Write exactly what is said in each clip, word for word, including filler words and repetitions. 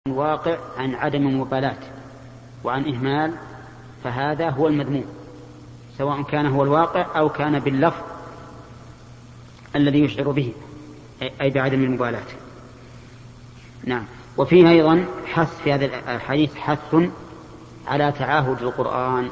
الواقع عن عدم مبالاة وعن إهمال، فهذا هو المذموم، سواء كان هو الواقع أو كان باللفظ الذي يشعر به، أي بعدم المبالاة. نعم. وفيه أيضا حث في هذا الحديث حث على تعاهد القرآن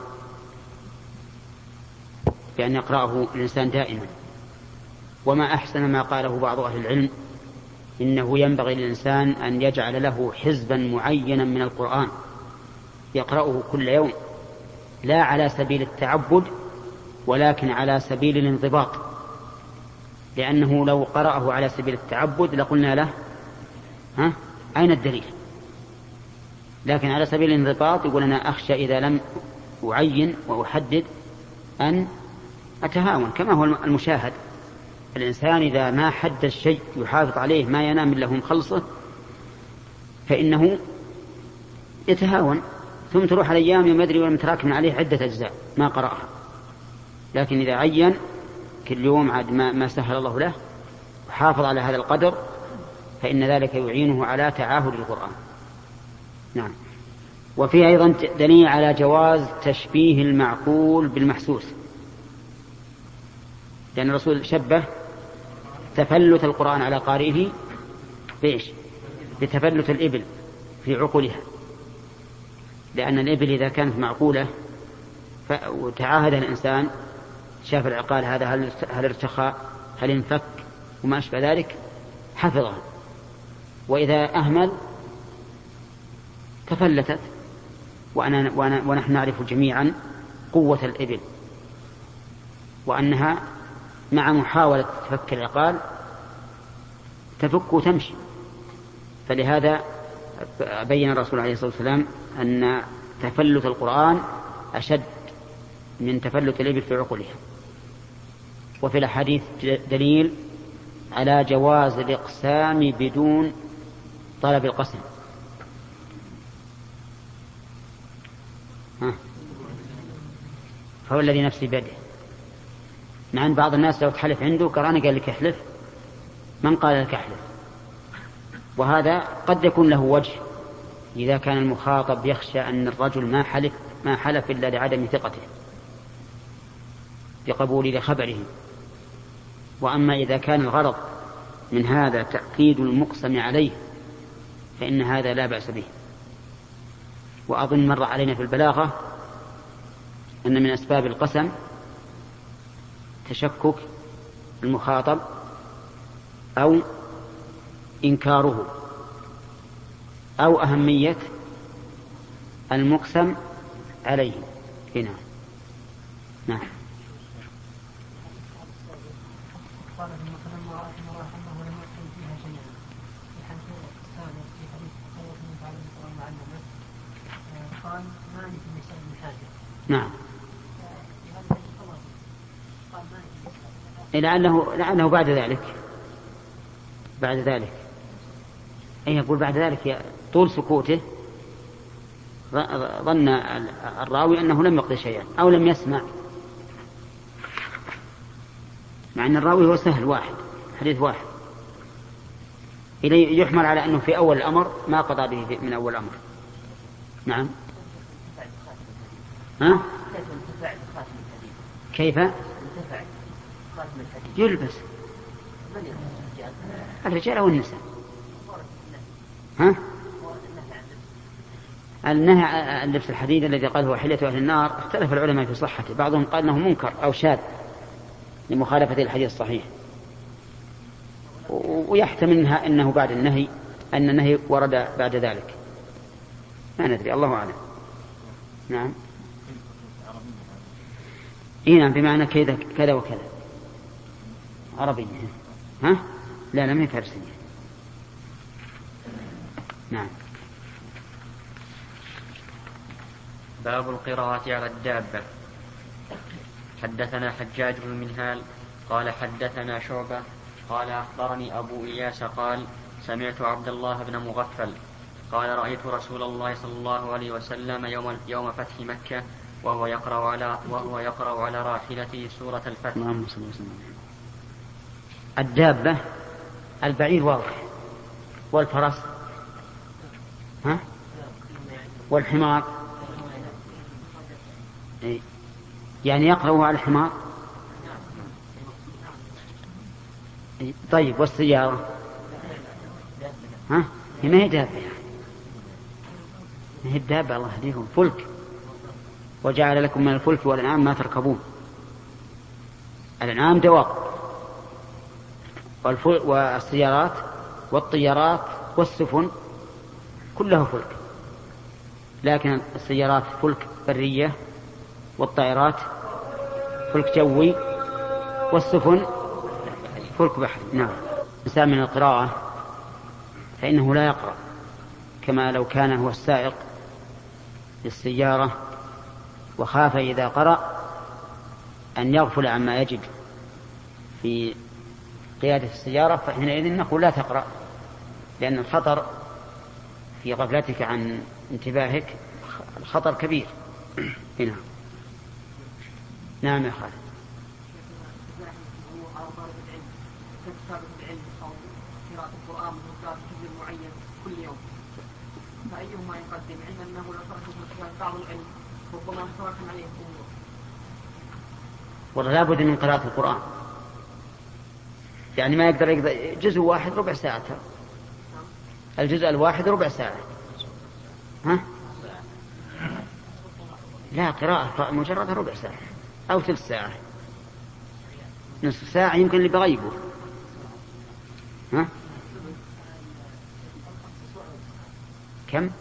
بأن يقرأه الإنسان دائما. وما أحسن ما قاله بعض أهل العلم، إنه ينبغي للإنسان أن يجعل له حزبا معينا من القرآن يقرأه كل يوم، لا على سبيل التعبد ولكن على سبيل الانضباط، لأنه لو قرأه على سبيل التعبد لقلنا له ها أين الدليل؟ لكن على سبيل الانضباط يقول أنا أخشى إذا لم أعين وأحدد أن أتهاون، كما هو المشاهد. الإنسان إذا ما حد الشيء يحافظ عليه ما ينام إلا هم خلصه فإنه يتهاون، ثم تروح على أيام يوم يدري ولم تراكم عليه عدة أجزاء ما قرأها. لكن إذا عين كل يوم عاد ما, ما سهل الله له وحافظ على هذا القدر فإن ذلك يعينه على تعاهد القرآن. نعم. وفيه أيضا دليل على جواز تشبيه المعقول بالمحسوس، لأن الرسول شبه تفلت القرآن على قارئه بإيش؟ بتفلت الإبل في عقولها، لأن الإبل إذا كانت معقولة وتعاهد الإنسان شاف العقال هذا هل ارتخى هل انفك وما أشبه ذلك حفظها، وإذا أهمل تفلتت. وأنا وأنا ونحن نعرف جميعا قوة الإبل وأنها مع محاولة فك العقال تفك وتمشي، فلهذا بين الرسول عليه الصلاة والسلام أن تفلت القرآن أشد من تفلت الإبل في عقولها. وفي الحديث دليل على جواز الإقسام بدون طلب القسم. ها. فهو الذي نفسي بيده، مع أن بعض الناس لو تحلف عنده قرآن قال لك احلف، من قال لك احلف؟ وهذا قد يكون له وجه إذا كان المخاطب يخشى أن الرجل ما حلف ما حلف إلا لعدم ثقته بقبول لخبره. وأما إذا كان الغرض من هذا تأكيد المقسم عليه فإن هذا لا بأس به. وأظن مر علينا في البلاغة أن من أسباب القسم تشكك المخاطب أو إنكاره أو أهمية المقسم عليه. هنا نعم. نعم. لعله لعله بعد ذلك بعد ذلك أي يقول بعد ذلك طول سكوته ظن الراوي أنه لم يقضي شيئا أو لم يسمع، مع أن الراوي هو سهل واحد حديث واحد، إليه يحمل على أنه في أول الأمر ما قضى به من أول الأمر. نعم. ها؟ كيف يلبس الرجال أو النساء؟ ها؟ النهي عن لبس الحديد الذي قال هو حلية أهل النار اختلف العلماء في صحته، بعضهم قال أنه منكر أو شاذ لمخالفة الحديث الصحيح، ويحتمل أنه بعد النهي أن النهي ورد بعد ذلك، ما ندري، الله أعلم. نعم. إيه نعم، بمعنى كذا كذا وكذا عربية. ها؟ لا لم يفرسني. نعم. باب القراءة على الدابة. حدثنا حجاج بن منهال قال حدثنا شعبة قال أخبرني أبو إياس قال سمعت عبد الله بن مغفل قال رأيت رسول الله صلى الله عليه وسلم يوم, يوم فتح مكة وهو يقرأ على, وهو يقرأ على راحلته سورة الفتح. الدابة البعير واضح، والفرس ها؟ والحمار يعني يقرأ على الحمار. طيب والسيارة ها؟ هي ما هي دابة يعني. ما هي الدابة الله يهديكم فلك. وجعل لكم من الفلك والأنعام ما تركبون. الأنعام دواب والسيارات والطيارات والسفن كلها فلك، لكن السيارات فلك برية والطائرات فلك جوي والسفن فلك بحري. نعم. الإنسان من القراءة فإنه لا يقرأ كما لو كان هو السائق للسيارة وخاف إذا قرأ أن يغفل عما يجب في قيادة السيارة، فحينئذ نقول لا تقرأ، لأن الخطر في غفلتك عن انتباهك الخطر كبير. هنا. نعم يا خالد. فأيهما يقدم علما أنه لو تركه بعض العلم ربما تراكم عليه الأمور. ولا بد من قراءة القرآن، يعني ما يقدر يقدر جزء واحد ربع ساعة، الجزء الواحد ربع ساعة. ها؟ لا، قراءة مجرد ربع ساعة أو ثلث ساعة، نصف ساعة يمكن اللي بغيبه. ها؟ كم؟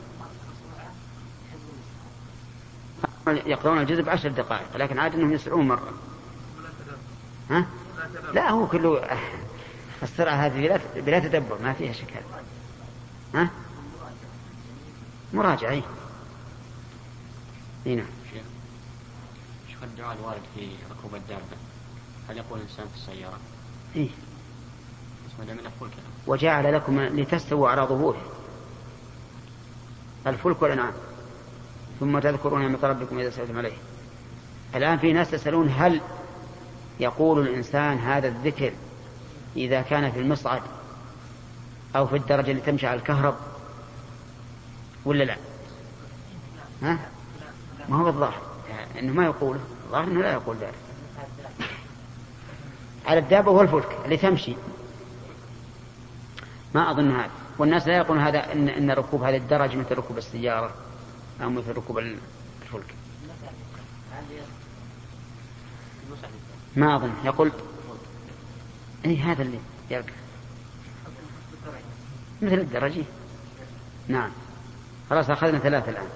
يقرؤون الجزء بعشر دقائق، لكن عاد أنهم يسرعون مرة. ها؟ لا، هو كله السرعة هذه بلا تدبر ما فيها شك. ها؟ مراجعة. هنا. شوف الدعاء الوارد في ركوب الدابة، هل يقول الإنسان في السيارة؟ إيه. الفلك. وجعل لكم لتستووا على ظهوره الفلك والأنعام ثم تذكرون نعمة ربكم إذا سألتم عليه. الآن في ناس يسألون هل يقول الإنسان هذا الذكر إذا كان في المصعد أو في الدرجة اللي تمشي على الكهرب ولا لا؟ ها؟ ما هو الظاهر يعني إنه ما يقوله، الظاهر إنه لا يقول ذلك. على الدابة والفلك اللي تمشي ما أظن هذا. والناس لا يقولون هذا إن, إن ركوب هذه الدرجة مثل ركوب السيارة أو مثل ركوب الفلك. ما أظن يقول إيه هذا اللي يركب مثل الدرجة. نعم. خلاص أخذنا ثلاثة الآن.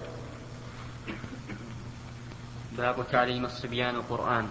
باب تعليم الصبيان القرآن.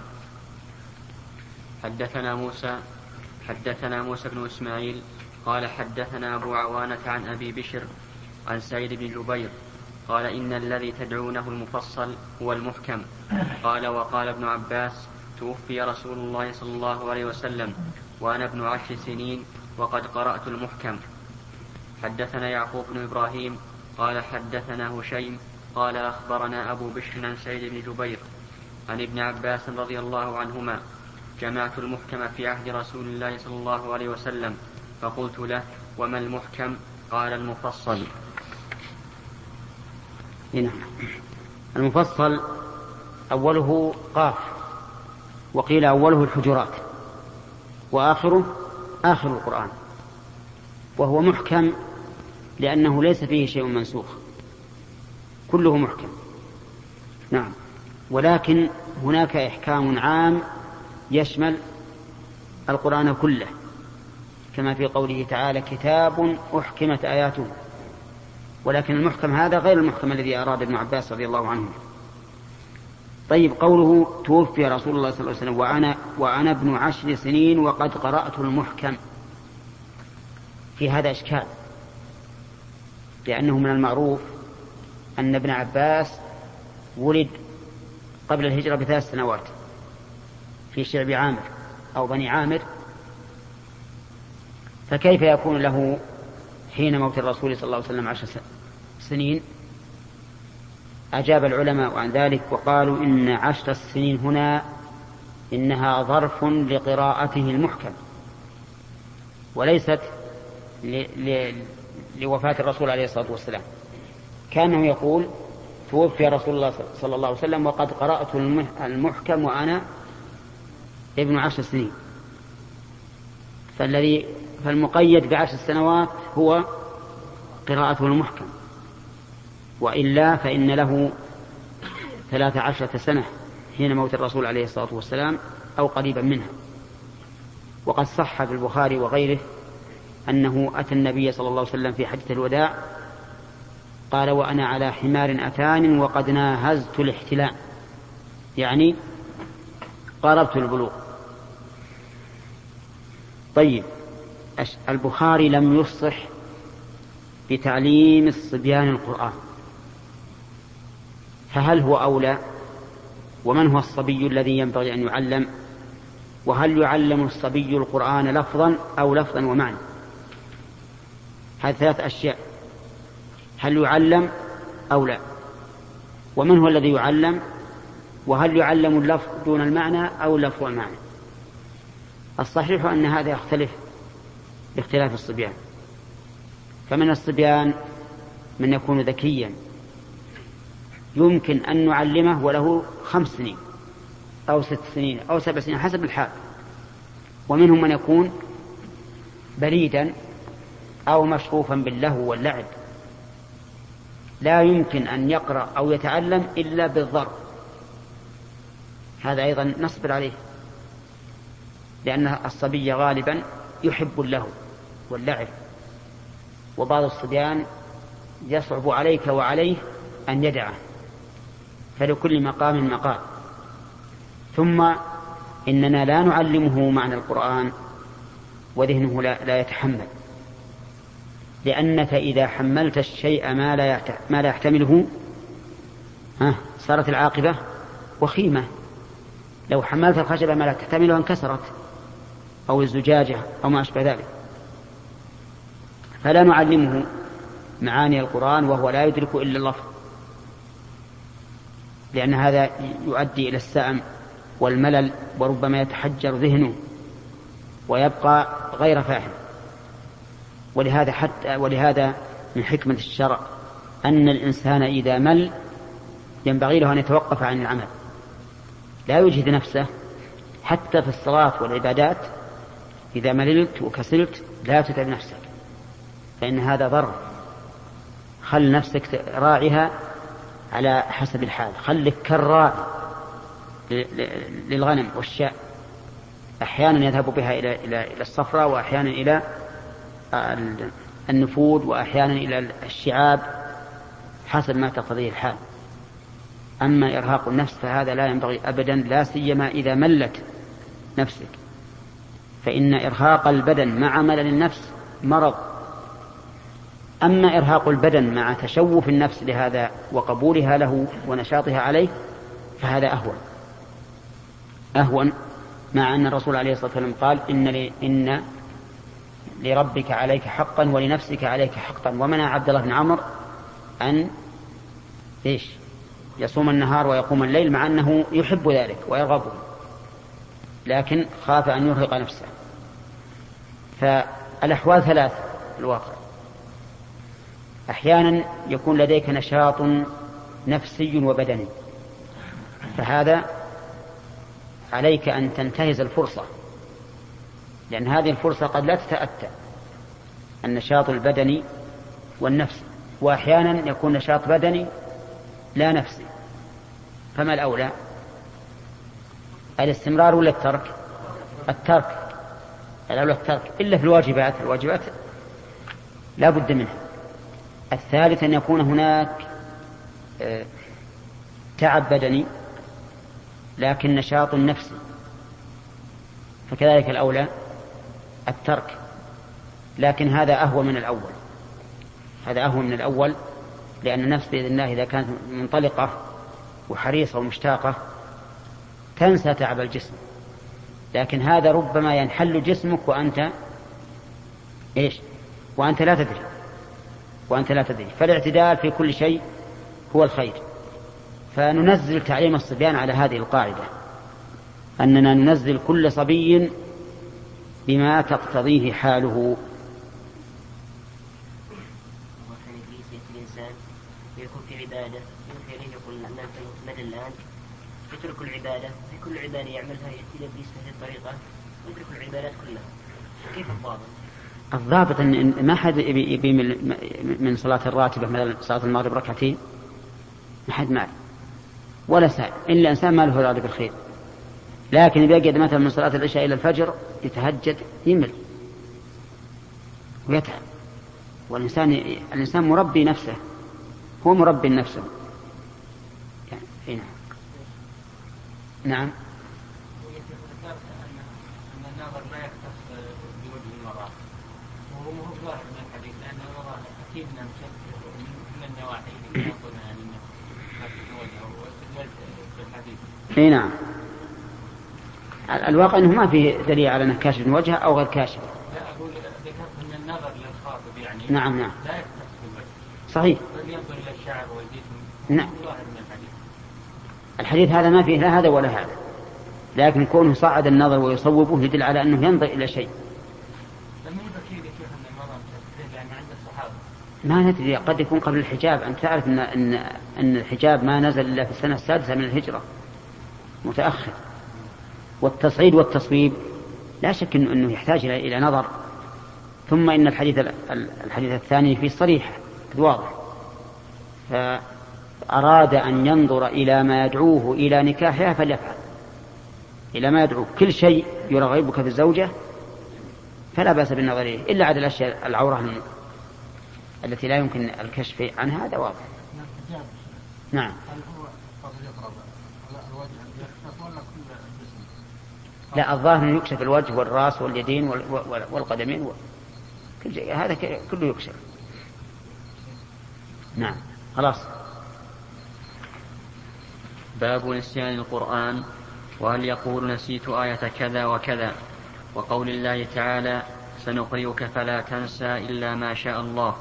حدثنا موسى حدثنا موسى بن إسماعيل قال حدثنا أبو عوانة عن أبي بشر عن سعيد بن جبير قال إن الذي تدعونه المفصل هو المحكم. قال وقال ابن عباس توفي رسول الله صلى الله عليه وسلم وأنا ابن عشر سنين وقد قرأت المحكم. حدثنا يعقوب بن إبراهيم قال حدثنا هشيم قال أخبرنا أبو بشر عن سعيد بن جبير عن ابن عباس رضي الله عنهما جمعت المحكم في عهد رسول الله صلى الله عليه وسلم فقلت له وما المحكم؟ قال المفصل. هنا المفصل أوله قاف وقيل أوله الحجرات وآخره آخر القرآن، وهو محكم لأنه ليس فيه شيء منسوخ، كله محكم. نعم. ولكن هناك إحكام عام يشمل القرآن كله كما في قوله تعالى كتاب أحكمت آياته، ولكن المحكم هذا غير المحكم الذي أراد ابن عباس رضي الله عنه. طيب قوله توفي رسول الله صلى الله عليه وسلم وأنا, وأنا ابن عشر سنين وقد قرأت المحكم، في هذا إشكال، لأنه من المعروف أن ابن عباس ولد قبل الهجرة بثلاث سنوات في شعب عامر أو بني عامر، فكيف يكون له حين موت الرسول صلى الله عليه وسلم عشر سنين؟ أجاب العلماء عن ذلك وقالوا إن عشر السنين هنا إنها ظرف لقراءته المحكم وليست ل... ل... لوفاة الرسول عليه الصلاة والسلام، كأنه يقول توفي رسول الله صلى الله عليه وسلم وقد قرأت المحكم وأنا ابن عشر سنين، فالذي فالمقيد بعشر سنوات هو قراءته المحكم، وإلا فإن له ثلاث عشرة سنة حين موت الرسول عليه الصلاة والسلام أو قريبا منها. وقد صح في البخاري وغيره أنه أتى النبي صلى الله عليه وسلم في حجة الوداع قال وأنا على حمار أتان وقد ناهزت الاحتلام، يعني قاربت البلوغ. طيب، البخاري لم يصح بتعليم الصبيان القرآن، فهل هو أولى؟ ومن هو الصبي الذي ينبغي أن يعلم؟ وهل يعلم الصبي القرآن لفظا أو لفظا ومعنى؟ هذه ثلاث أشياء، هل يعلم أو لا؟ ومن هو الذي يعلم؟ وهل يعلم اللفظ دون المعنى أو اللفظ والمعنى؟ الصحيح أن هذا يختلف باختلاف الصبيان، فمن الصبيان من يكون ذكيا يمكن أن نعلمه وله خمس سنين أو ست سنين أو سبع سنين حسب الحال، ومنهم من يكون بريدا أو مشغوفا باللهو واللعب لا يمكن أن يقرأ أو يتعلم إلا بالضرب، هذا أيضا نصبر عليه، لأن الصبي غالبا يحب اللهو واللعب، وبعض الصبيان يصعب عليك وعليه أن يدعه، فلكل مقام مقام. ثم إننا لا نعلمه معنى القرآن وذهنه لا, لا يتحمل، لأنك إذا حملت الشيء ما لا, ما لا يحتمله ها صارت العاقبة وخيمة. لو حملت الخشبة ما لا تحتمله انكسرت، أو الزجاجة أو ما أشبه ذلك. فلا نعلمه معاني القرآن وهو لا يدرك إلا اللفظ، لأن هذا يؤدي إلى السأم والملل، وربما يتحجر ذهنه ويبقى غير فاهم. ولهذا حتى ولهذا من حكمة الشرع أن الإنسان إذا مل ينبغي له أن يتوقف عن العمل، لا يجهد نفسه حتى في الصلاة والعبادات. إذا مللت وكسلت لا تتعب نفسك، فإن هذا ضر. خل نفسك راعها على حسب الحال، خلك كالراعي للغنم والشاء، أحيانا يذهب بها إلى إلى الصفراء، وأحيانا إلى النفود، وأحيانا إلى الشعاب حسب ما تقتضيه الحال. أما إرهاق النفس فهذا لا ينبغي أبدا، لا سيما إذا ملت نفسك، فإن إرهاق البدن مع ملل النفس مرض. أما إرهاق البدن مع تشوف النفس لهذا وقبولها له ونشاطها عليه فهذا أهون أهون مع أن الرسول عليه الصلاة والسلام قال إن, لي إن لربك عليك حقا ولنفسك عليك حقا، ومنع عبد الله بن عمرو أن إيش يصوم النهار ويقوم الليل، مع أنه يحب ذلك ويرغبه، لكن خاف أن يرهق نفسه. فالأحوال ثلاث في الواقع، أحيانا يكون لديك نشاط نفسي وبدني، فهذا عليك أن تنتهز الفرصة، لأن هذه الفرصة قد لا تتأتى، النشاط البدني والنفسي. وأحيانا يكون نشاط بدني لا نفسي، فما الأولى؟ الاستمرار ولا الترك؟ الترك الأولى الترك، إلا في الواجبات، الواجبات لا بد منها. الثالث أن يكون هناك تعب بدني لكن نشاط نفسي، فكذلك الأولى الترك، لكن هذا أهوى من الأول، هذا أهوى من الأول، لأن النفس بإذن الله إذا كانت منطلقة وحريصة ومشتاقة تنسى تعب الجسم، لكن هذا ربما ينحل جسمك وأنت إيش وأنت لا تدري وأنت لا تدري فالاعتدال في كل شيء هو الخير. فننزل تعليم الصبيان على هذه القاعدة، أننا ننزل كل صبي بما تقتضيه حاله. يكون في عبادة يوحي إليه يقول الناس مدى الآن يترك العبادة في كل عبادة يعملها يأتي إبليس بهذه الطريقة يترك العبادات كلها. كيف الضابط؟ الضابط أن ما حد يبي من صلاة الراتبة مثلا صلاة المغرب ركعتين ما حد معه ولا سائل إلا إنسان ما له إرادة بالخير، لكن إذا يقعد مثلا من صلاة العشاء إلى الفجر يتهجد يمل ويتعب، والإنسان الإنسان مربي نفسه، هو مربي نفسه يعني. نعم نعم. أن النظر لا يختص بوجه المرأة وهو مو ظاهر من الحديث لأن المرأة أكيد نمشت من النواحي اللي يقولها يعني في الحديث. اي نعم. الواقع انه ما في دليل على انه كاشف من وجهه او غير كاشف. لا اقول ذكرت ان النظر للخاطب يعني نعم نعم لا يختص بالوجه. صحيح. بل ينظر الى الشعر والجسم. نعم. ظاهر من الحديث. الحديث هذا ما فيه لا هذا ولا هذا، لكن كونه صعد النظر ويصوبه يدل على انه ينظر الى شيء. لم يذكر يا شيخ ان المرأة تستدل يعني عند الصحابة. ما ندري، قد يكون قبل الحجاب. أنت تعرف أن أن أن الحجاب ما نزل إلا في السنة السادسة من الهجرة، متأخر. والتصعيد والتصويب لا شك إنه, إنه يحتاج إلى إلى نظر. ثم إن الحديث الحديث الثاني فيه صريح واضح، فأراد أن ينظر إلى ما يدعوه إلى نكاحها فليفعل، إلى ما يدعوه. كل شيء يرغبك في الزوجة فلا بأس بالنظر إليه إلا عدا الأشياء العورة التي لا يمكن الكشف عنها، هذا واضح. نعم. هل هو فضل يقرب على الوجه يختص ولا كل الجسم؟ لا، الظاهر يكشف الوجه والرأس واليدين والقدمين كل شيء، هذا كله يكشف. نعم خلاص. باب نسيان القرآن، وهل يقول نسيت آية كذا وكذا، وقول الله تعالى سنقرئك فلا تنسى إلا ما شاء الله.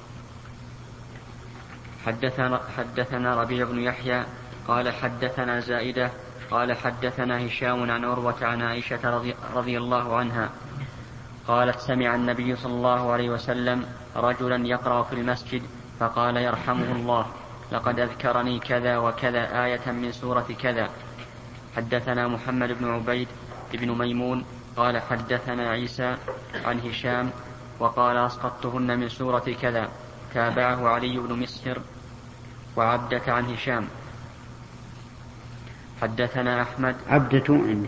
حدثنا, حدثنا ربيع بن يحيى قال حدثنا زائدة قال حدثنا هشام عن عروة عن عائشة رضي, رضي الله عنها قالت سمع النبي صلى الله عليه وسلم رجلا يقرأ في المسجد فقال يرحمه الله لقد أذكرني كذا وكذا آية من سورة كذا. حدثنا محمد بن عبيد بن ميمون قال حدثنا عيسى عن هشام وقال أسقطتهن من سورة كذا. تابعه علي بن مسهر وعبدة عن هشام. حدثنا أحمد عبدة عندي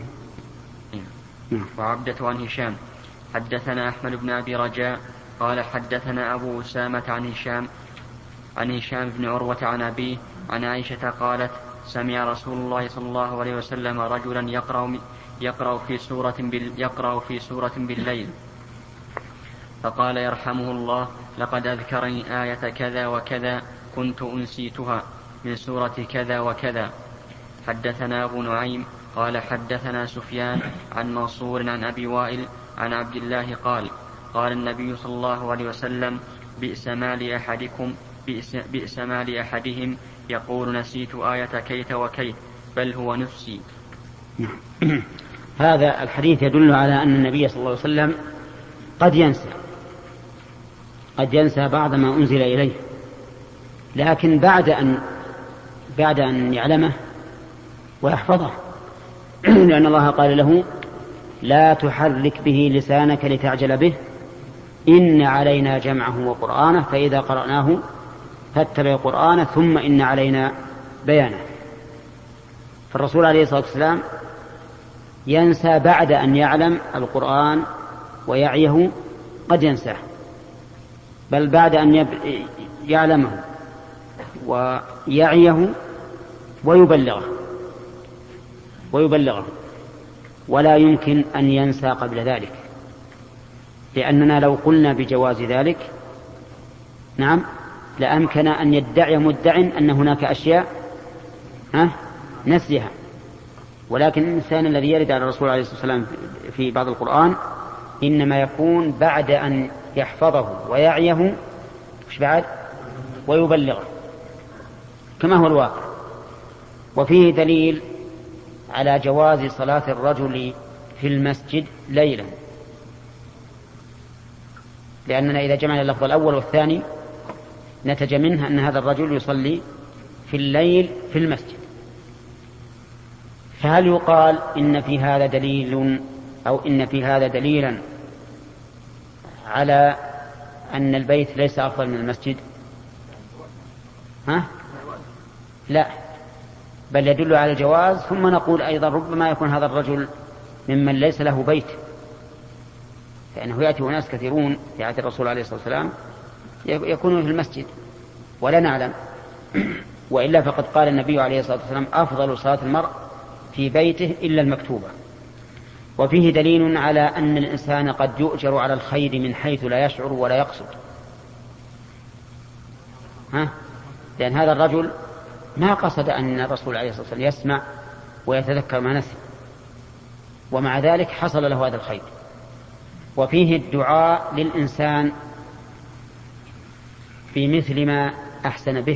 وعبدة عن هشام. حدثنا أحمد بن أبي رجاء قال حدثنا أبو أسامة عن هشام عن هشام بن عروة عن أبيه عن عائشة قالت سمع رسول الله صلى الله عليه وسلم رجلا يقرأ يقرأ في سورة بال يقرأ في سورة بالليل فقال يرحمه الله لقد أذكرني آية كذا وكذا كنت أنسيتها من سورة كذا وكذا. حدثنا أبو نعيم قال حدثنا سفيان عن منصور عن أبي وائل عن عبد الله قال قال النبي صلى الله عليه وسلم بئس ما لأحدكم بئس, بئس ما لأحدهم يقول نسيت آية كيت وكيت بل هو نفسي. هذا الحديث يدل على أن النبي صلى الله عليه وسلم قد ينسى قد ينسى بعض ما أنزل إليه، لكن بعد أن بعد أن يعلمه ويحفظه لأن الله قال له لا تحرك به لسانك لتعجل به إن علينا جمعه وقرآنه فإذا قرأناه فاتبع قرآنه ثم إن علينا بيانه. فالرسول عليه الصلاة والسلام ينسى بعد أن يعلم القرآن ويعيه، قد ينساه، بل بعد أن يعلمه ويعيه ويبلغه ويبلغه ولا يمكن أن ينسى قبل ذلك، لأننا لو قلنا بجواز ذلك نعم لأمكن أن يدعي مدع أن هناك أشياء ها نسيها، ولكن الإنسان الذي يرد على الرسول عليه الصلاة والسلام في بعض القرآن إنما يكون بعد أن يحفظه ويعيه مش بعد ويبلغه كما هو الواقع. وفيه دليل على جواز صلاة الرجل في المسجد ليلا، لأننا إذا جمعنا اللفظ الأول والثاني نتج منها أن هذا الرجل يصلي في الليل في المسجد. فهل يقال إن في هذا دليل أو إن في هذا دليلا على أن البيت ليس أفضل من المسجد؟ ها؟ لا، بل يدل على الجواز. ثم نقول أيضا ربما يكون هذا الرجل ممن ليس له بيت، لأنه يأتي ناس كثيرون في عهد الرسول عليه الصلاة والسلام يكونون في المسجد ولا نعلم. وإلا فقد قال النبي عليه الصلاة والسلام أفضل صلاة المرء في بيته إلا المكتوبة. وفيه دليل على أن الإنسان قد يؤجر على الخير من حيث لا يشعر ولا يقصد. ها؟ لأن هذا الرجل ما قصد أن الرسول عليه الصلاة والسلام يسمع ويتذكر ما نسي، ومع ذلك حصل له هذا الخير. وفيه الدعاء للإنسان في مثل ما أحسن به،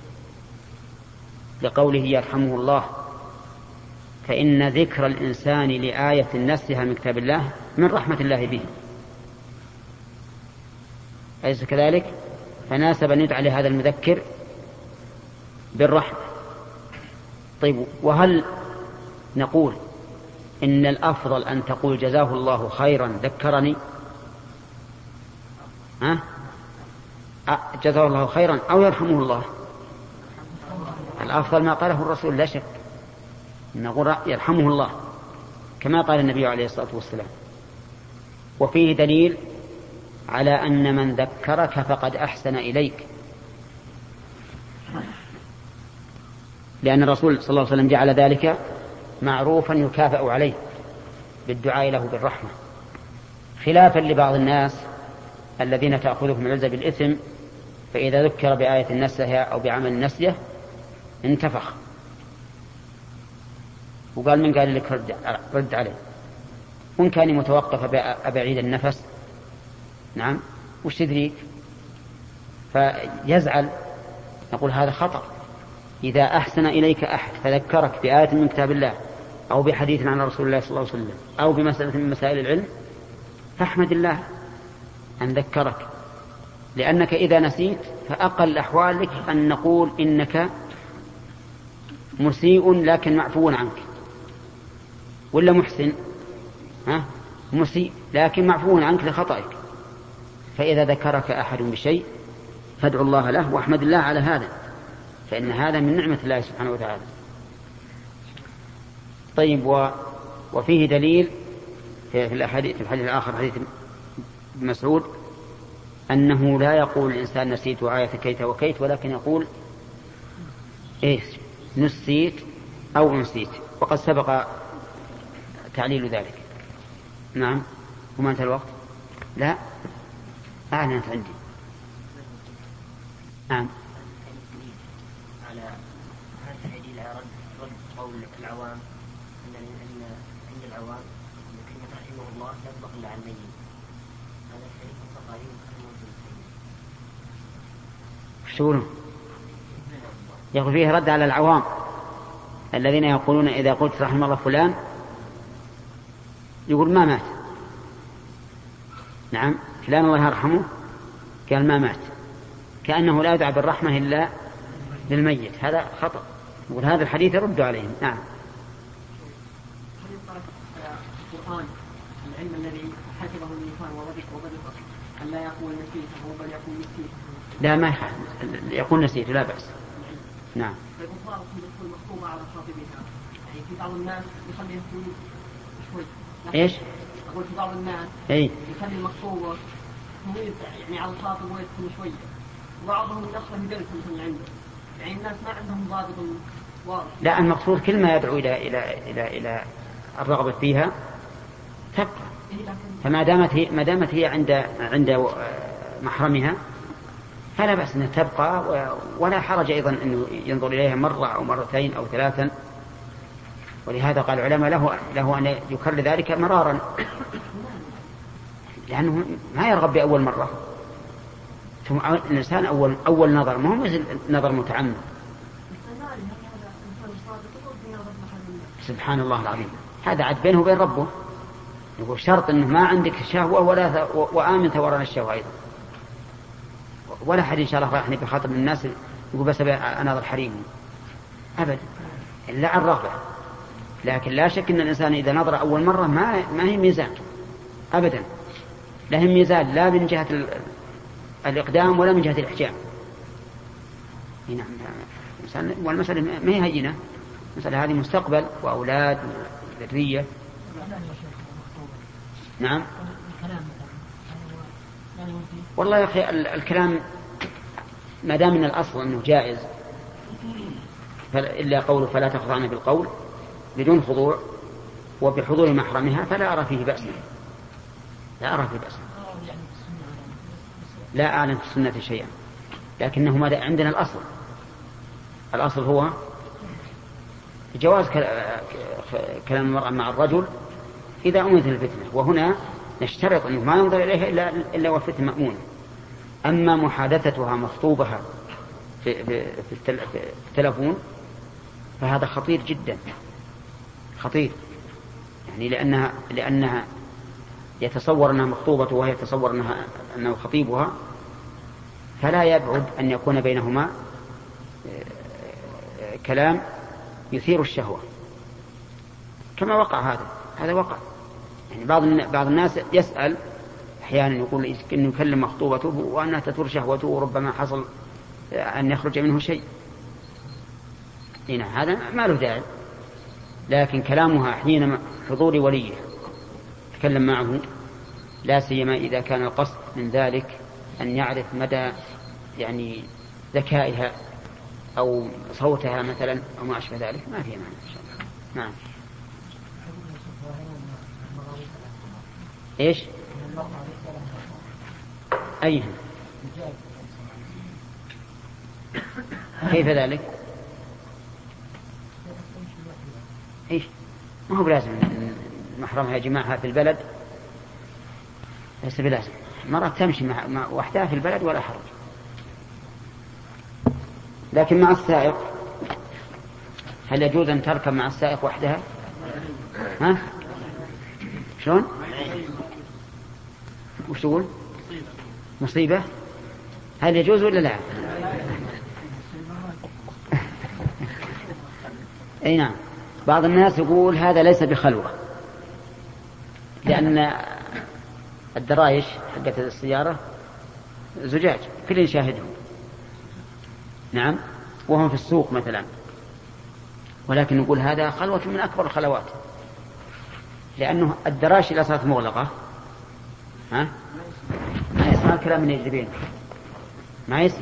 لقوله يرحمه الله، فإن ذكر الإنسان لآية نسها من كتاب الله من رحمة الله به. أليس كذلك؟ فناسب أن يدعى لهذا المذكر بالرحمة. طيب، وهل نقول إن الأفضل أن تقول جزاه الله خيرا ذكرني؟ ها؟ جزاه الله خيرا أو يرحمه الله؟ الأفضل ما قاله الرسول لا شك، نقول يرحمه الله كما قال النبي عليه الصلاة والسلام. وفيه دليل على أن من ذكرك فقد أحسن إليك، لأن الرسول صلى الله عليه وسلم جعل ذلك معروفا يكافأ عليه بالدعاء له بالرحمة، خلافا لبعض الناس الذين تأخذهم العزة بالإثم، فإذا ذكر بآية نسيها أو بعمل نسيه انتفخ وقال من قال لك رد, رد عليه، وإن كان متوقف أبعيد النفس نعم وش تدريك، فيزعل. نقول هذا خطأ. إذا أحسن إليك أحد فذكرك بآية من كتاب الله أو بحديث عن رسول الله صلى الله عليه وسلم أو بمسألة من مسائل العلم فاحمد الله أن ذكرك، لأنك إذا نسيت فأقل أحوالك أن نقول إنك مسيء لكن معفو عنك، ولا محسن ها؟ مسيء لكن معفو عنك لخطئك. فإذا ذكرك أحد بشيء فادعوا الله له واحمد الله على هذا، فإن هذا من نعمة الله سبحانه وتعالى. طيب، و... وفيه دليل في الحديث, في الحديث الآخر حديث ابن مسعود أنه لا يقول الإنسان نسيت آية كيت وكيت، ولكن يقول إيه نسيت أو نسيت، وقد سبق تعليل ذلك. نعم. وما انتهى الوقت؟ لا أعلنت عندي. نعم. على هذا الدليل على رد قول العوام أن أن عند العوام كلمة رحمه الله لا تطلق إلا على الميت. هذا الشيء تقارير شو يقول فيه رد على العوام الذين يقولون إذا قلت رحمه الله فلان يقول ما مات. نعم، فلان الله يرحمه قال ما مات، كأنه لا يدعى بالرحمة إلا للميت. هذا خطأ، يقول هذا الحديث يرد عليهم. نعم. القرآن العلم الذي حفظه الإنسان وبدأ أن لا يقول نسيته بل يقول نسيته. لا ما يقول نسيته لا بأس. نعم. فالإنصار تكون مخطوبة على خاطبها، يعني في بعض الناس يخلي يكون شوي. إيش؟ أقول في بعض الناس إيه؟ يخلي المخطوبة تميز يعني على الخاطب ويكون شوية، وبعضهم يدخل بدلك مثل عنده، يعني الناس ما عندهم ضابط واضح. لا، المقصود كل ما يدعو إلى إلى إلى إلى الرغبة فيها تبقى. فما دامت هي ما دامت هي عند عند محرمها فلا بأس أنها تبقى، ولا حرج أيضا أنه ينظر إليها مرة أو مرتين أو ثلاثا. ولهذا قال العلماء له له أن يكرر ذلك مرارا، لأنه ما يرغب بأول مرة. ثم الإنسان أول أول نظر ما هو مثل نظر متعمد. سبحان الله العظيم، هذا عاد بينه وبين ربه. يقول شرط أنه ما عندك شهوة ولا وآمن ثوران الشهوة أيضا. ولا حد إن شاء الله راح بخاطر من الناس يقول بس أناظر حريم أبدا إلا عن رغبة. لكن لا شك أن الإنسان إذا نظر أول مرة ما ما هي ميزان أبدا، لا هي ميزان لا من جهة الإقدام ولا من جهة الإحجام. نعم والمسألة ما هي هينة، المسألة هذه مستقبل وأولاد وذرية. نعم والله يا أخي الكلام ما دام من الأصل أنه جائز إلا قوله فلا تخضعن بالقول بدون خضوع وبحضور محرمها فلا أرى فيه بأسا، لا أرى فيه بأسا، لا أعلم في السنة شيئا. لكنه ماذا عندنا الأصل، الأصل هو جواز كلام المرأة مع الرجل إذا أمنت الفتنة، وهنا نشترط أنه ما ينظر إليها إلا, إلا والفتنة مأمونة. أما محادثتها مخطوبها في, في, في التلفون فهذا خطير جدا، خطير يعني لأنها, لأنها يتصور أنها مخطوبة وهي يتصور أنها أنه خطيبها، فلا يبعد أن يكون بينهما كلام يثير الشهوة كما وقع هذا هذا وقع. يعني بعض بعض الناس يسأل أحيانا يقول إنه يكلم مخطوبته وأنها تثور شهوته وربما حصل أن يخرج منه شيء، هنا هذا ما له داعي. لكن كلامها حين حضور وليه تكلم معه، لا سيما إذا كان القصد من ذلك أن يعرف مدى يعني ذكائها أو صوتها مثلا أو ما أشبه ذلك، ما فيها معنى إن شاء الله. نعم. إيش؟ أيها كيف ذلك؟ إيش؟ ما هو بلازم محرمها يجمعها في البلد، ليس بلازم. مرة تمشي مع وحدها في البلد ولا حرج، لكن مع السائق هل يجوز أن تركب مع السائق وحدها؟ ها؟ شلون؟ وش تقول؟ مصيبة؟ هل يجوز ولا لا؟ أي نعم. بعض الناس يقول هذا ليس بخلوة، لأن الدرايش حقت السيارة زجاج كل يشاهدهم. نعم وهم في السوق مثلا، ولكن نقول هذا خلوة من أكبر الخلوات، لأنه الدرايش إذا صارت مغلقة ها ما يسمع الكلام من يجربين، ما يسمع.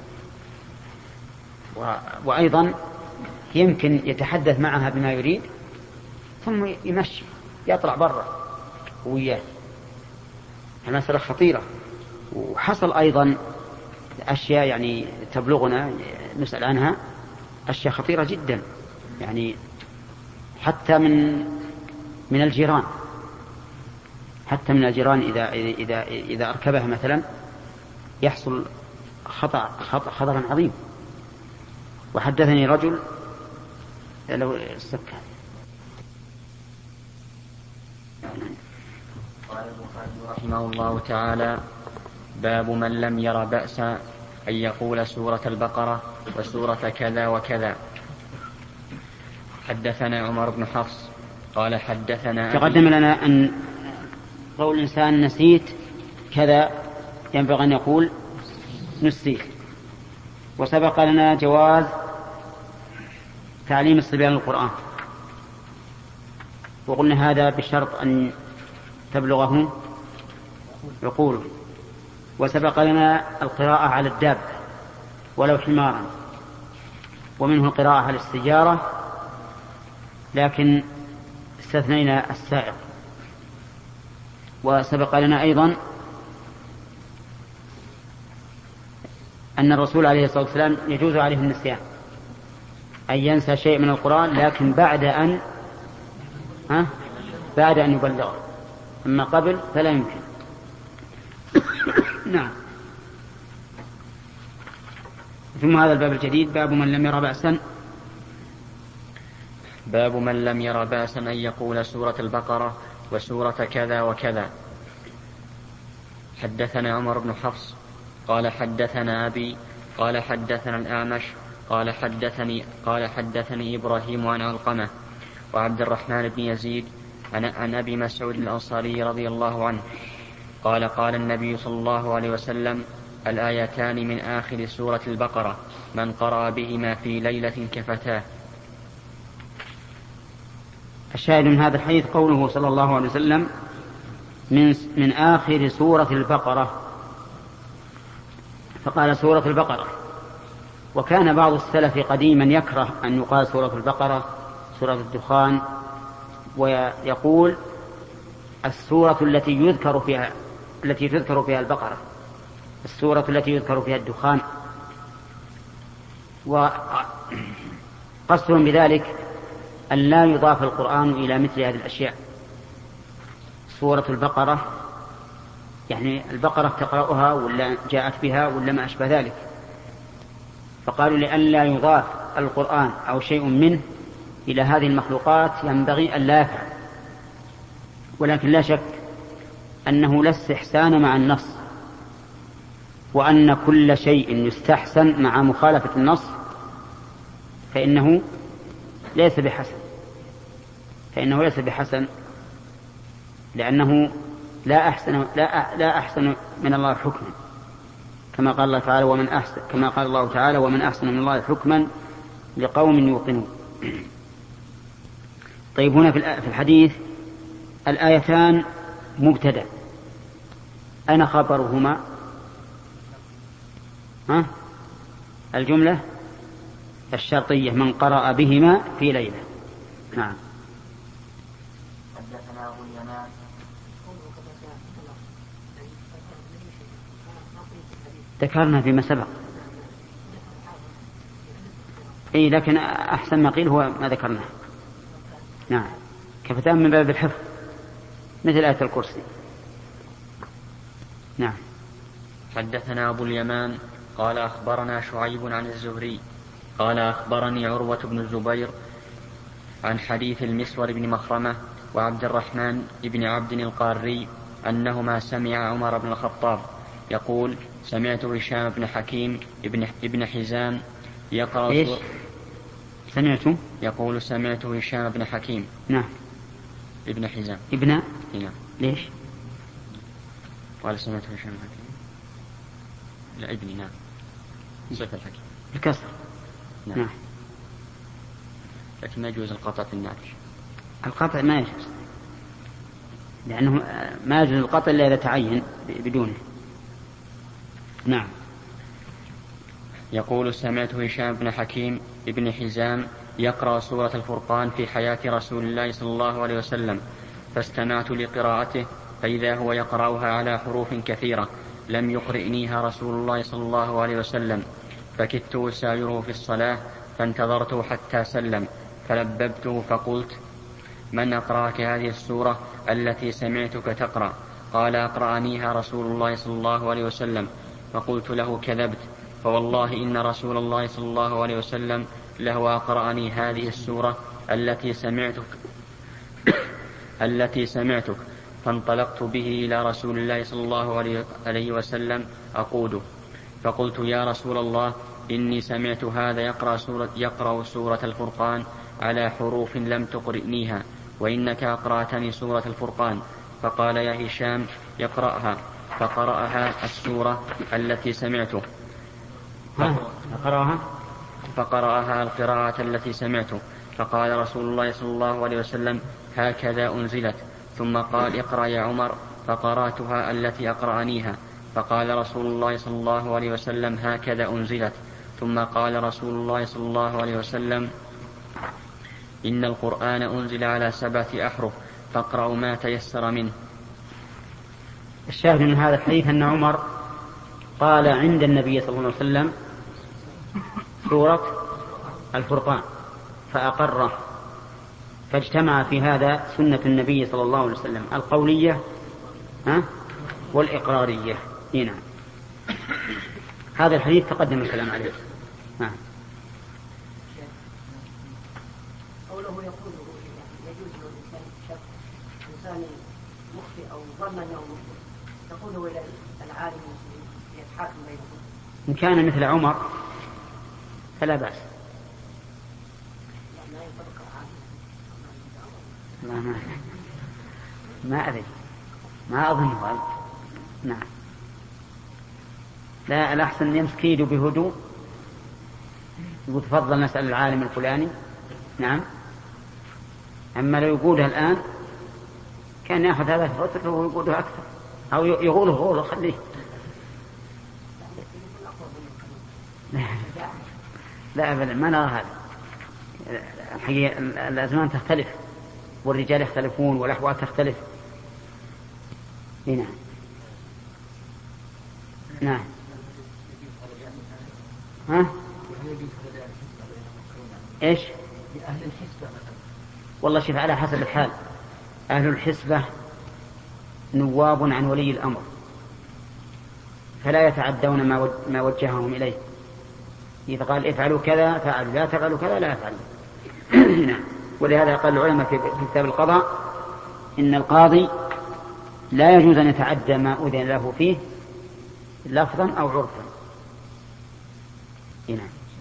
و... وأيضا يمكن يتحدث معها بما يريد ثم يمشي يطلع برا وياه. المسألة خطيرة. وحصل أيضا أشياء يعني تبلغنا نسأل عنها، أشياء خطيرة جدا، يعني حتى من من الجيران، حتى من الجيران إذا إذا إذا أركبها مثلا يحصل خطأ خطرا عظيم. وحدثني رجل لو السكة قال البخاري رحمه الله تعالى: باب من لم ير بأسا أن يقول سورة البقرة وسورة كذا وكذا. حدثنا عمر بن حفص قال حدثنا تقدم لنا أن قول الإنسان نسيت كذا ينبغي أن يقول نسيت، وسبق لنا جواز تعليم الصبيان القرآن، وقلنا هذا بشرط أن تبلغهم عقولهم. وسبق لنا القراءة على الداب ولو حمارا، ومنه القراءة على السيارة، لكن استثنينا السائق. وسبق لنا أيضا أن الرسول عليه الصلاة والسلام يجوز عليه النسيان، أن ينسى شيء من القرآن لكن بعد أن ها بعد أن يبلغه، أما قبل فلا يمكن. نعم. ثم هذا الباب الجديد باب من لم ير بأسا. باب من لم ير بأسا أن يقول سورة البقرة وسورة كذا وكذا. حدثنا عمر بن حفص قال حدثنا أبي قال حدثنا الأعمش قال حدثني قال حدثني إبراهيم عن علقمة وعبد الرحمن بن يزيد عن, عن أبي مسعود الأنصاري رضي الله عنه قال قال النبي صلى الله عليه وسلم الآيتان من آخر سورة البقرة من قرأ بهما في ليلة كفتاه. الشاهد من هذا الحديث قوله صلى الله عليه وسلم من, من آخر سورة البقرة، فقال سورة البقرة. وكان بعض السلف قديما يكره أن يقال سورة البقرة سورة الدخان، ويقول السورة التي يذكر فيها التي تذكر فيها البقرة، السورة التي يذكر فيها الدخان. وقصدهم بذلك أن لا يضاف القرآن إلى مثل هذه الأشياء. سورة البقرة يعني البقرة تقرأها ولا جاءت بها ولا ما أشبه ذلك، فقالوا لأن لا يضاف القرآن أو شيء منه إلى هذه المخلوقات ينبغي أن لا يفعل. ولكن لا شك أنه لا استحسان مع النص، وأن كل شيء يستحسن مع مخالفة النص فإنه ليس بحسن فإنه ليس بحسن لأنه لا أحسن لا لا أحسن من الله حكما، كما قال الله تعالى ومن أحسن كما قال الله تعالى ومن أحسن من الله حكما لقوم يوقنون. طيب، هنا في الحديث الآيتان مبتدأ، أين خبرهما؟ ها؟ الجملة الشرطية من قرأ بهما في ليلة. نعم. حدثنا أبو اليمان ذكرنا فيما سبق، اي لكن احسن ما قيل هو ما ذكرناه. نعم، كفتان من باب الحفظ مثل آية الكرسي. نعم. حدثنا أبو اليمان قال أخبرنا شعيب عن الزهري قال أخبرني عروة بن الزبير عن حديث المسور بن مخرمة وعبد الرحمن بن عبد القاري أنهما سمع عمر بن الخطاب يقول سمعت هشام بن حكيم ابن, ابن حزام يقرأ إيش؟ سمعت يقول سمعت هشام بن حكيم. نعم. ابن حزام ابن نعم. ليش؟ قال سمعت هشام بن حكيم لا ابني. نعم. صفة الحكيم الكسر. نعم. نعم. لكن ما يجوز القطع في النعت. القطع ما يجوز، لأنه ما يجوز القطع إلا إذا تعين بدونه. نعم. يقول سمعت هشام بن حكيم ابن حزام يقرأ سورة الفرقان في حياة رسول الله صلى الله عليه وسلم، فاستمعت لقراءته فإذا هو يقرأها على حروف كثيرة لم يقرئنيها رسول الله صلى الله عليه وسلم، فكدت أسايره في الصلاة فانتظرته حتى سلم فلببته فقلت من أقرأك هذه السورة التي سمعتك تقرأ؟ قال أقرأنيها رسول الله صلى الله عليه وسلم. فقلت له كذبت، فوالله إن رسول الله صلى الله عليه وسلم له أقرأني هذه السورة التي سمعتك التي سمعتك فانطلقت به إلى رسول الله صلى الله عليه وسلم أقوده، فقلت يا رسول الله إني سمعت هذا يقرأ سورة, يقرأ سورة الفرقان على حروف لم تقرئنيها، وإنك أقرأتني سورة الفرقان. فقال يا هشام يقرأها، فقرأها السورة التي سمعته فقرأها فقرأها القراءة التي سمعته. فقال رسول الله صلى الله عليه وسلم هكذا أنزلت. ثم قال اقرأ يا عمر، فقرأتها التي أقرأنيها. فقال رسول الله صلى الله عليه وسلم هكذا أنزلت. ثم قال رسول الله صلى الله عليه وسلم إن القرآن أنزل على سبعة أحرف فاقرأوا ما تيسر منه. الشاهد من هذا الحديث أن عمر قال عند النبي صلى الله عليه وسلم سورة الفرقان فأقره، فاجتمع في هذا سنة النبي صلى الله عليه وسلم القولية والإقرارية. نعم. هذا الحديث تقدم الكلام عليه. نعم. قوله يقول يجوز للإنسان شك إنسان مخطئ أو ظن أنه مخطئ تقوله إلى العالم المسلم يتحاكم بينهم. إن كان مثل عمر فلا بأس. لا ما ما أدري ما أظنه. نعم. لا الأحسن يمسك يده بهدوء يقول تفضل نسأل العالم الفلاني. نعم. أما لو يقولها الآن كان يأخذ هذا الفترة ويقولها أكثر أو يقوله غوله خليه. لا أبدا ما نرى هذا. الحقيقة الأزمان تختلف والرجال يختلفون والأحوال تختلف. هنا. نعم. ها؟ إيش؟ أهل الحسبة مثلا. والله شوف على حسب الحال. أهل الحسبة نواب عن ولي الأمر فلا يتعدون ما وجههم إليه. إذا قال افعلوا كذا فعلوا لا تفعلوا كذا لا يفعلوا. ولهذا قال العلماء في كتاب القضاء إن القاضي لا يجوز أن يتعدى ما أذن له فيه لفظا أو عرفا. نعم.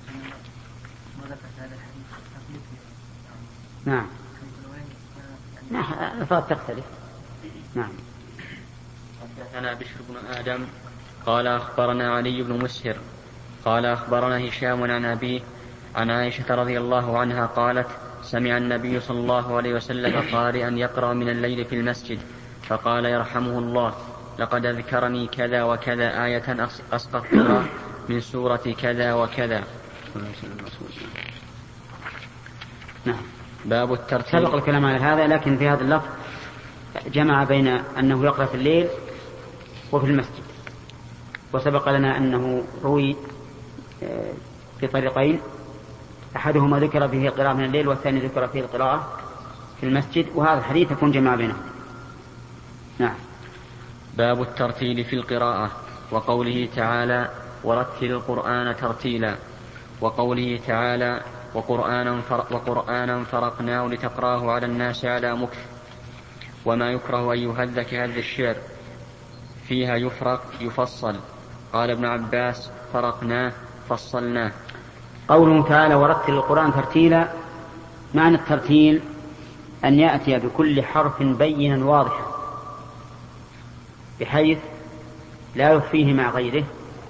نعم. نعم الألفاظ تختلف. نعم. حدثنا بشر بن آدم قال أخبرنا علي بن مسهر قال أخبرنا هشام عن أبيه عن عائشة رضي الله عنها قالت سمع النبي صلى الله عليه وسلم قارئا يقرأ من الليل في المسجد فقال يرحمه الله لقد أذكرني كذا وكذا آية أسقطتها من سورة كذا وكذا. نعم. باب الترتيب. سبق الكلام على هذا لكن في هذا اللفظ جمع بين أنه يقرأ في الليل وفي المسجد. وسبق لنا أنه روي في طريقين أحدهما ذكر فيه القراءة من الليل والثاني ذكر فيه القراءة في المسجد وهذا الحديث يكون جمع بينهم. نعم. باب الترتيل في القراءة وقوله تعالى ورتل القرآن ترتيلا وقوله تعالى وقرآنا, وقرآنا فرقناه لتقراه على الناس على مكث وما يكره أن يهذ كهذ الشعر فيها يفرق يفصل. قال ابن عباس فرقناه فصلناه. قوله تعالى ورتل القرآن ترتيلا معنى الترتيل أن يأتي بكل حرف بينا واضحا بحيث لا يخفيه مع غيره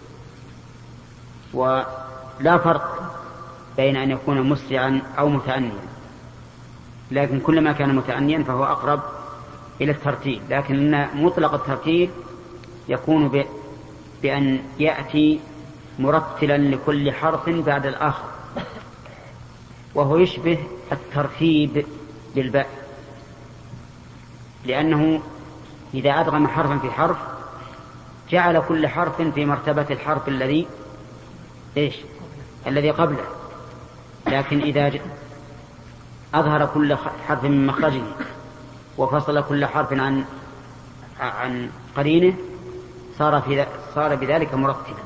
ولا فرق بين أن يكون مسرعا أو متأنيا لكن كلما كان متأنيا فهو أقرب إلى الترتيل لكن مطلق الترتيل يكون بأن يأتي مرتلا لكل حرف بعد الآخر وهو يشبه الترتيب بالباء لأنه إذا أدغم حرفا في حرف جعل كل حرف في مرتبة الحرف الذي إيش الذي قبله لكن إذا أظهر كل حرف من مخرجه وفصل كل حرف عن عن قرينه صار في صار بذلك مرتبا.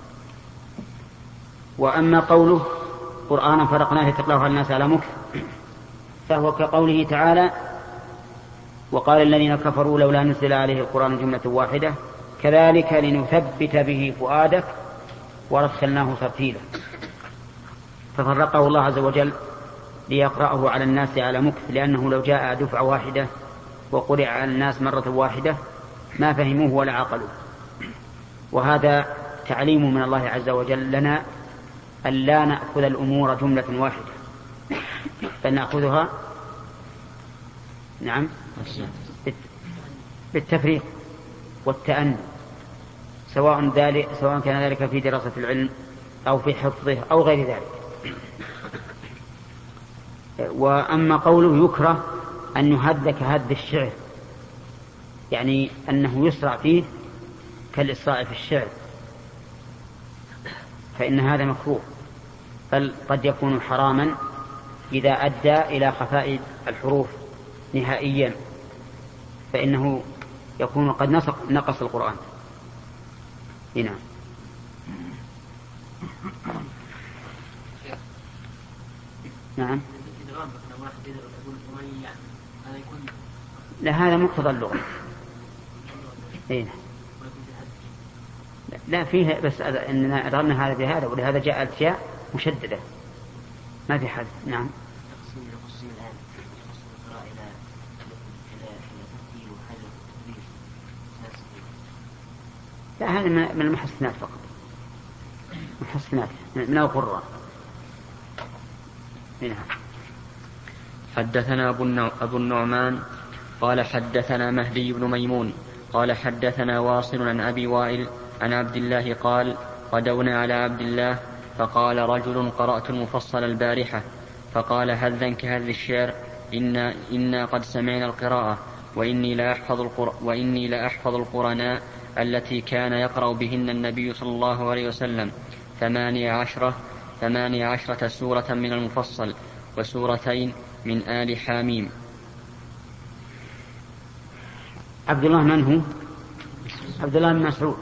وأما قوله قرآنا فرقناه لتقرأه على الناس على مكث فهو كقوله تعالى وقال الذين كفروا لولا نزل عليه القرآن جملة واحدة كذلك لنثبت به فؤادك ورتلناه ترتيلا. ففرقه الله عز وجل ليقرأه على الناس على مكث لأنه لو جاء دفعة واحدة وقرأ على الناس مرة واحدة ما فهموه ولا عقلوه. وهذا تعليم من الله عز وجل لنا أن لا نأخذ الأمور جملة واحدة بل نأخذها نعم بالتفريق والتأني سواء ذلك سواء كان ذلك في دراسة العلم أو في حفظه أو غير ذلك. وأما قوله يكره أن يهذ كهذ الشعر يعني أنه يسرع فيه كالإسراع في الشعر فإن هذا مكروه بل قد يكون حراما إذا أدى إلى خفاء الحروف نهائيا فإنه يكون قد نقص القرآن. هنا نعم. لا هذا مقتضى اللغة. هنا لا فيه، بس إننا أدرنا هذا بهذا، ولهذا جاء الأشياء مشددة ما في حد. نعم. لا هذا من المحسنات فقط، محسنات من القراء. حدثنا أبو النعمان قال حدثنا مهدي بن ميمون قال حدثنا واصل عن أبي وائل عن عبد الله قال غدونا على عبد الله فقال رجل قرأت المفصل البارحة فقال هذا كهذا الشعر إنا, إنا قد سمعنا القراءة وإني لا أحفظ, القر... وإني لا أحفظ القرآن التي كان يقرأ بهن النبي صلى الله عليه وسلم ثمانية عشرة ثمانية عشرة سورة من المفصل وسورتين من آل حاميم. عبد الله من هو؟ عبد الله بن مسعود.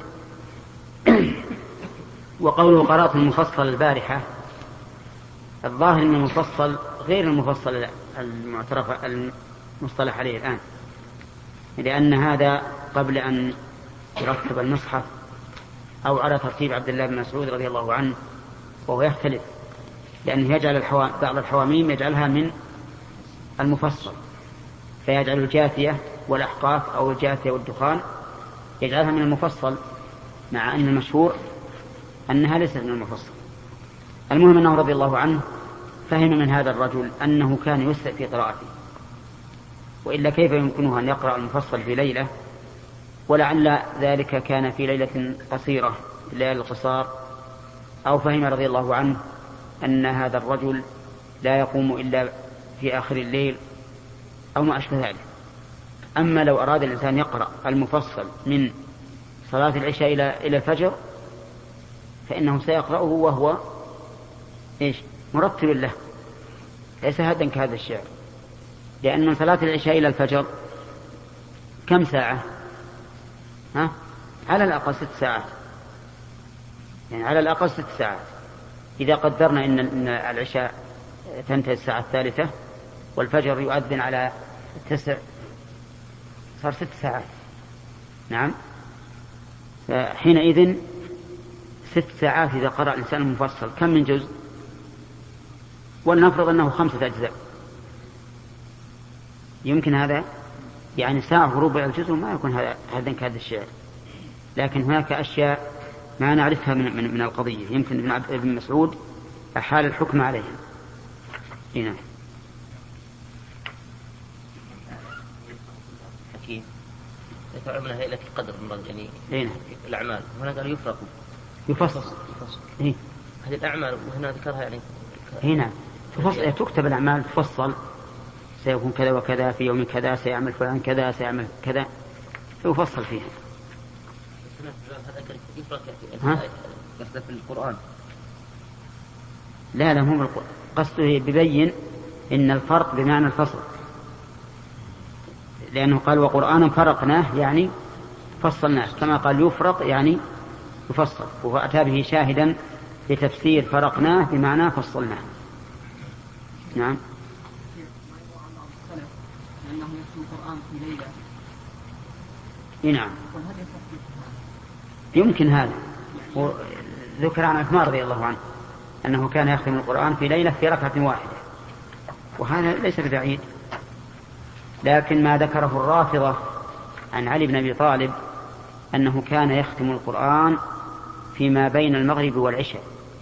وقوله قرأت المفصل البارحة، الظاهر من المفصل غير المفصل المعترف المصطلح عليه الآن، لأن هذا قبل أن يرتب المصحف أو على ترتيب عبد الله بن مسعود رضي الله عنه، وهو يختلف، لأنه يجعل الحوا... بعض الحواميم يجعلها من المفصل، فيجعل الجاثية والأحقاف أو الجاثية والدخان يجعلها من المفصل، مع أن المشهور أنها ليست من المفصل. المهم أنه رضي الله عنه فهم من هذا الرجل أنه كان يسرع في قراءته، وإلا كيف يمكنه أن يقرأ المفصل في ليلة؟ ولعل ذلك كان في ليلة قصيرة، الليلة القصار، أو فهم رضي الله عنه أن هذا الرجل لا يقوم إلا في آخر الليل أو ما أشبه ذلك. أما لو أراد الإنسان يقرأ المفصل من صلاة العشاء إلى إلى الفجر فإنه سيقرأه وهو إيش؟ مرتل له، ليس هذا كهذا الشعر، لأن من صلاة العشاء إلى الفجر كم ساعة؟ ها؟ على الأقل ست ساعات، يعني على الأقل ست ساعات. إذا قدرنا إن العشاء تنتهي الساعة الثالثة والفجر يؤذن على تسع، صار ست ساعات. نعم. حينئذ ست ساعات إذا قرأ الإنسان المفصل كم من جزء؟ ولنفرض أنه خمسة أجزاء، يمكن هذا يعني ساعة وربع الجزء ما يكون هذا هذا كهذا الشعر. لكن هناك أشياء ما نعرفها من, من, من القضية، يمكن ابن مسعود أحال الحكم عليها. هنا حكيم يفعلون هيئة القدر يعني هنا الأعمال، هنا قال يفرق يفصل يفصل إيه؟ هذه الأعمال وهنا ذكرها يعني هنا تفصل، تكتب الأعمال تفصل، سيكون كذا وكذا في يوم كذا، سيعمل فلان كذا، سيعمل كذا، يفصل فيها. ها؟ قصده في القرآن؟ لا لا مو قصده ببين إن الفرق بمعنى الفصل، لأنه قال وقرآنا فرقناه يعني فصلناه، كما قال يفرق يعني يفصل، وهو أتى به شاهدا لتفسير فرقناه بمعنى فصلناه. نعم. لأنه يكتب القرآن في ليلة. نعم يمكن هذا. ذكر عن عثمان رضي الله عنه أنه كان يختم القرآن في ليلة في ركعة واحدة، وهذا ليس ببعيد. لكن ما ذكره الرافضة عن علي بن أبي طالب أنه كان يختم القرآن فيما بين المغرب والعشاء،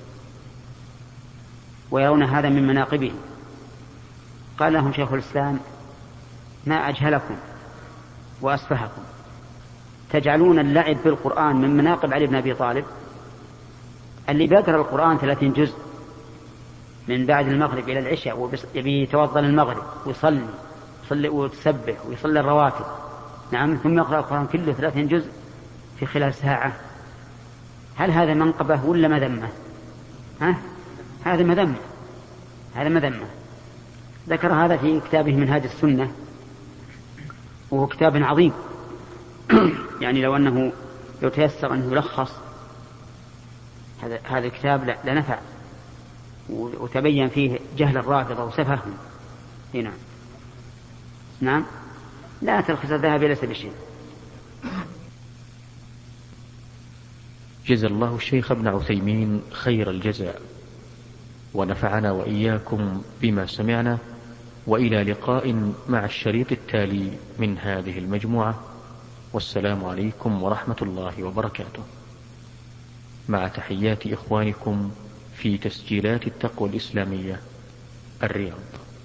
ويرون هذا من مناقبه. قال لهم شيخ الإسلام ما أجهلكم وأسفهكم، تجعلون اللعب بالقرآن من مناقب علي بن أبي طالب اللي بيقرأ القرآن ثلاثين جزء من بعد المغرب إلى العشاء، ويتوضأ المغرب ويصلي يصلي ويتسبح ويصلي الرواتب، نعم، ثم يقرأ القرآن كله ثلاثين جزء في خلال ساعة. هل هذا منقبة ولا مذمة؟ ها؟ هذا مذمة، هذا مذمة. ذكر هذا في كتابه منهاج السنة، وهو كتاب عظيم يعني لو أنه لو تيسر أنه يلخص هذا هذا الكتاب لنفع، وتبين فيه جهل الرافضة وسفههم. هنا نعم. لا تلخص الذهب ليس بشيء. جزا الله الشيخ ابن عثيمين خير الجزاء، ونفعنا وإياكم بما سمعنا، وإلى لقاء مع الشريط التالي من هذه المجموعة، والسلام عليكم ورحمة الله وبركاته، مع تحيات إخوانكم في تسجيلات التقوى الإسلامية الرياض.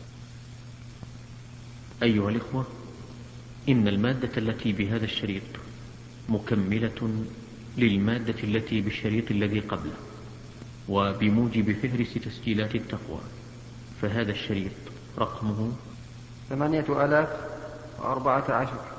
أيها الإخوة، إن المادة التي بهذا الشريط مكملة للمادة التي بالشريط الذي قبله، وبموجب فهرس تسجيلات التقوى، فهذا الشريط رقمه ثمانية آلاف وأربعة عشر.